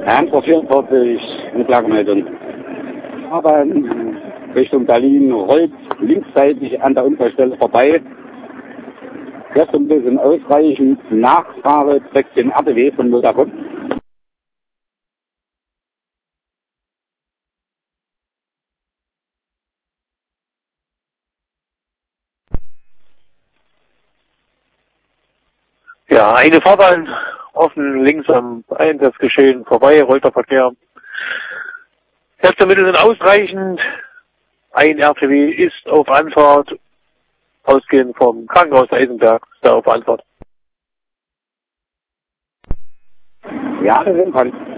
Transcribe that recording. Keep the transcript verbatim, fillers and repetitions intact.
Hamburg vierundvierzig mit Lagermeldung. Aber Richtung Berlin rollt linksseitig an der Unfallstelle vorbei. Erst ein bisschen ausreichend Nachfahre zwecks den R T W von Motorcom. Ja, eine Fahrbahn offen links am Einsatzgeschehen vorbei, rollt der Verkehr. Erste Mittel sind ausreichend. Ein R T W ist auf Anfahrt, ausgehend vom Krankenhaus Eisenberg, ist er auf Anfahrt. Ja, das sind